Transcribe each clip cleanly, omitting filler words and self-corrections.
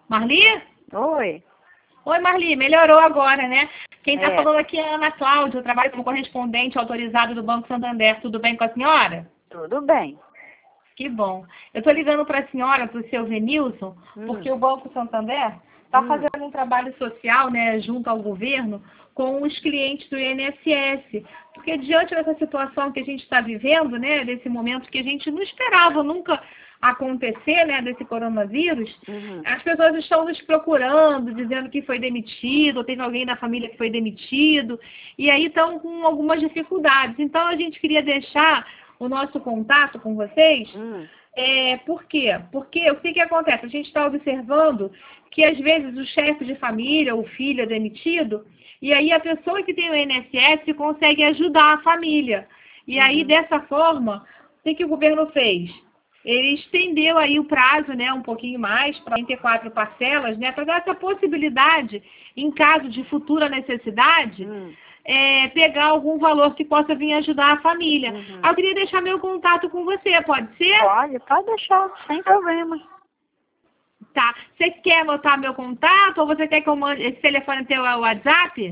Marli? Oi. Oi, Marli, melhorou agora, né? Quem está É. falando aqui é a Ana Cláudia, eu trabalho como correspondente autorizado do Banco Santander. Tudo bem com a senhora? Tudo bem. Que bom. Eu estou ligando para a senhora, para o seu Venilson, porque o Banco Santander está fazendo um trabalho social, né, junto ao governo, com os clientes do INSS. Porque diante dessa situação que a gente está vivendo, né, desse momento que a gente não esperava nunca acontecer, né, desse coronavírus, as pessoas estão nos procurando, dizendo que foi demitido, ou teve alguém da família que foi demitido, e aí estão com algumas dificuldades. Então, a gente queria deixar o nosso contato com vocês. Por quê? Porque o que acontece? A gente está observando que, às vezes, o chefe de família, o filho é demitido, e aí a pessoa que tem o INSS consegue ajudar a família. E aí, dessa forma, o que o governo fez? Ele estendeu aí o prazo, né, um pouquinho mais, para 34 parcelas, né, para dar essa possibilidade, em caso de futura necessidade, pegar algum valor que possa vir ajudar a família. Eu queria deixar meu contato com você, pode ser? Pode deixar, sem problema. Tá. Você quer anotar meu contato ou você quer que eu mande esse telefone teu ao WhatsApp?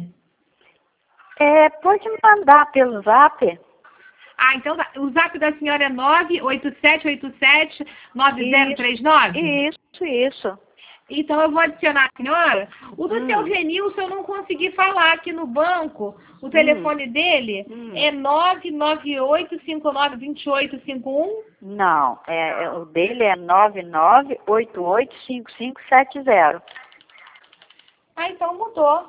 Pode mandar pelo zap. Ah, então tá. O zap da senhora é 987879039? Isso. Então eu vou adicionar a senhora. O do seu Venilson eu não consegui falar aqui no banco. O telefone dele é 998592851. Não, o dele é 99885570. Ah, então mudou.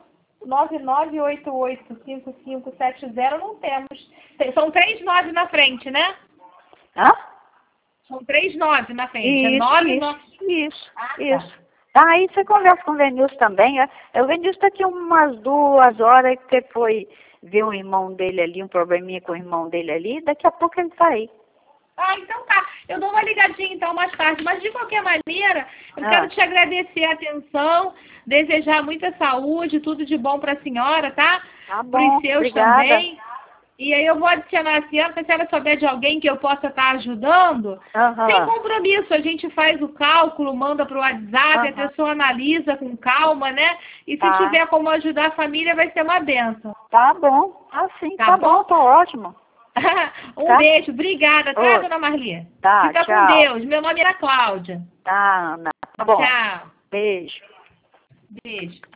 99885570 não temos. São 3 9 na frente, né? Hã? São 3 9 na frente. Isso. Aí você conversa com o Venilson também. O Venilson está aqui umas 2 horas que foi ver o irmão dele ali, um probleminha com o irmão dele ali. Daqui a pouco ele está aí. Ah, então tá. Eu dou uma ligadinha então mais tarde. Mas de qualquer maneira, eu quero te agradecer a atenção, desejar muita saúde, tudo de bom para a senhora, tá? Tá bom, para os seus obrigada. também. E aí eu vou adicionar a senhora, se a senhora souber de alguém que eu possa estar ajudando, sem compromisso, a gente faz o cálculo, manda para o WhatsApp, a pessoa analisa com calma, né? E se tiver como ajudar a família, vai ser uma bênção. Tá bom, assim, tá bom, tá ótimo. Beijo, obrigada, tá, dona Marli? Tá, Fica tchau. com Deus, meu nome é Cláudia. Tá, Ana. Tá bom. Tchau. Beijo. Beijo.